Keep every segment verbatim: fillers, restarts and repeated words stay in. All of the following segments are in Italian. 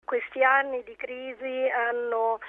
Questi anni di crisi hanno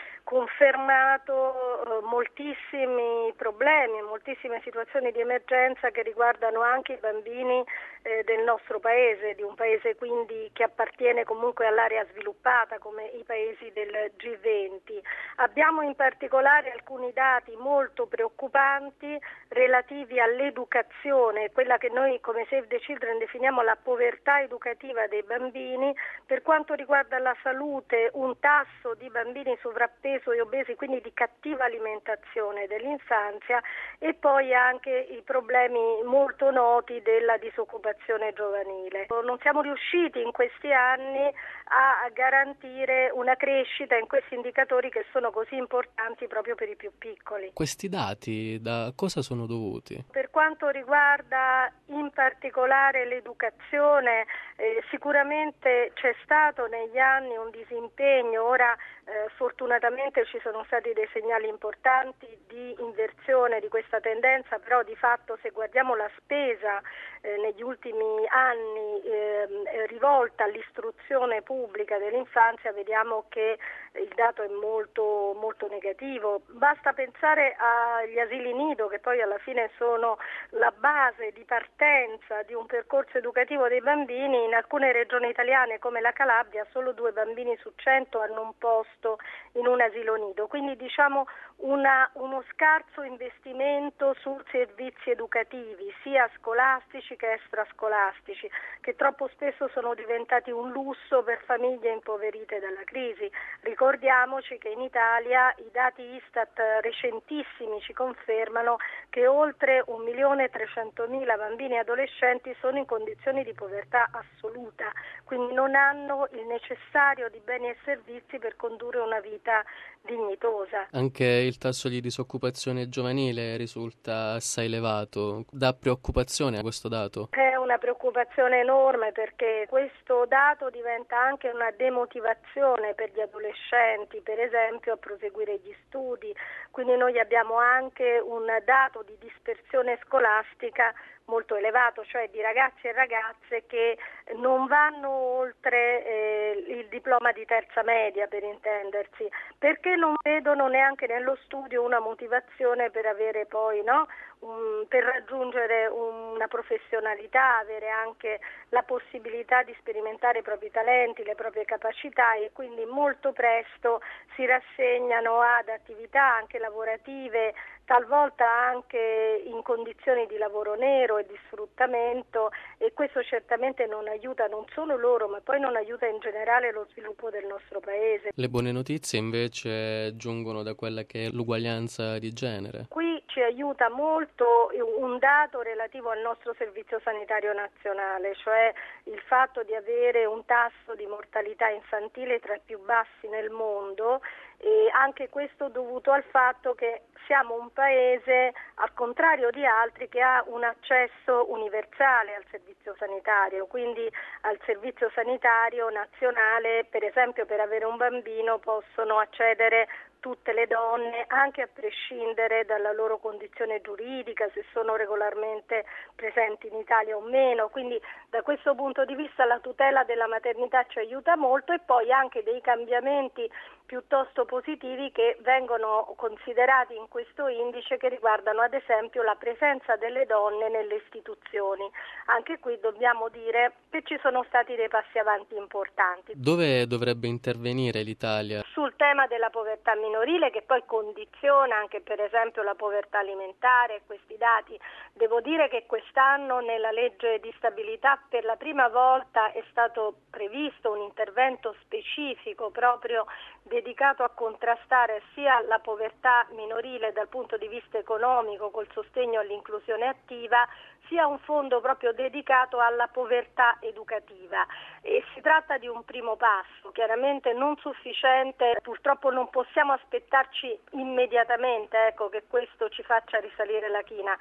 confermato moltissimi problemi, moltissime situazioni di emergenza che riguardano anche i bambini eh, del nostro paese, di un paese quindi che appartiene comunque all'area sviluppata come i paesi del G venti. Abbiamo in particolare alcuni dati molto preoccupanti relativi all'educazione, quella che noi come Save the Children definiamo la povertà educativa dei bambini. Per quanto riguarda la salute, un tasso di bambini sovrappeso e obesi, quindi di cattiva alimentazione dell'infanzia, e poi anche i problemi molto noti della disoccupazione giovanile. Non siamo riusciti in questi anni a garantire una crescita in questi indicatori che sono così importanti proprio per i più piccoli. Questi dati da cosa sono dovuti? Per quanto riguarda in particolare l'educazione, eh, sicuramente c'è stato negli anni un disimpegno. Ora eh, fortunatamente ci sono stati dei segnali importanti di inversione di questa tendenza, però di fatto se guardiamo la spesa eh, negli ultimi anni eh, rivolta all'istruzione pubblica dell'infanzia, vediamo che il dato è molto, molto negativo. Basta pensare agli asili nido, che poi alla fine sono la base di partenza di un percorso educativo dei bambini. In alcune regioni italiane come la Calabria solo due bambini su cento hanno un posto in un asilo nido, quindi diciamo una, uno scarso investimento su servizi educativi sia scolastici che extrascolastici, che troppo spesso sono diventati un lusso per famiglie impoverite dalla crisi. Ricordiamoci che in Italia i dati Istat recentissimi ci confermano che oltre un milione e trecentomila bambini e adolescenti sono in condizioni di povertà assoluta, quindi non hanno il necessario di beni e servizi per condurre una vita dignitosa. Anche il tasso di disoccupazione giovanile risulta assai elevato. Dà preoccupazione questo dato? È una preoccupazione enorme, perché questo dato diventa anche una demotivazione per gli adolescenti, per esempio, a proseguire gli studi. Quindi noi abbiamo anche un dato di dispersione scolastica molto elevato, cioè di ragazzi e ragazze che non vanno oltre eh, il diploma di terza media, per intendersi, perché non vedono neanche nello studio una motivazione per avere poi, no, um, per raggiungere una professionalità, avere anche la possibilità di sperimentare i propri talenti, le proprie capacità, e quindi molto presto si rassegnano ad attività anche lavorative, talvolta anche in condizioni di lavoro nero e di sfruttamento, e questo certamente non aiuta non solo loro, ma poi non aiuta in generale lo sviluppo del nostro paese. Le buone notizie invece giungono da quella che è l'uguaglianza di genere. Qui ci aiuta molto un dato relativo al nostro servizio sanitario nazionale, cioè il fatto di avere un tasso di mortalità infantile tra i più bassi nel mondo, e anche questo dovuto al fatto che siamo un paese, al contrario di altri, che ha un accesso universale al servizio sanitario, quindi al servizio sanitario nazionale. Per esempio, per avere un bambino possono accedere tutte le donne, anche a prescindere dalla loro condizione giuridica, se sono regolarmente presenti in Italia o meno. Quindi da questo punto di vista la tutela della maternità ci aiuta molto, e poi anche dei cambiamenti piuttosto positivi che vengono considerati in questo indice, che riguardano ad esempio la presenza delle donne nelle istituzioni. Anche qui dobbiamo dire che ci sono stati dei passi avanti importanti. Dove dovrebbe intervenire l'Italia? Sul tema della povertà minorile, che poi condiziona anche per esempio la povertà alimentare. Questi dati, devo dire che quest'anno nella legge di stabilità per la prima volta è stato previsto un intervento specifico proprio dedicato a contrastare sia la povertà minorile dal punto di vista economico col sostegno all'inclusione attiva, sia un fondo proprio dedicato alla povertà educativa. E si tratta di un primo passo, chiaramente non sufficiente, purtroppo non possiamo aspettarci immediatamente ecco, che questo ci faccia risalire la china,